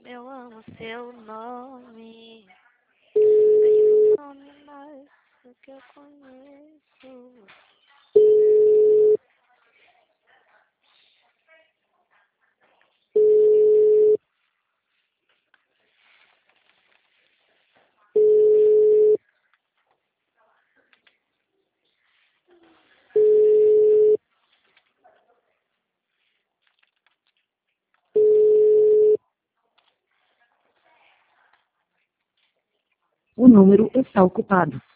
Eu amo seu nome. Tem um nome mais do que eu conheço. O número está ocupado.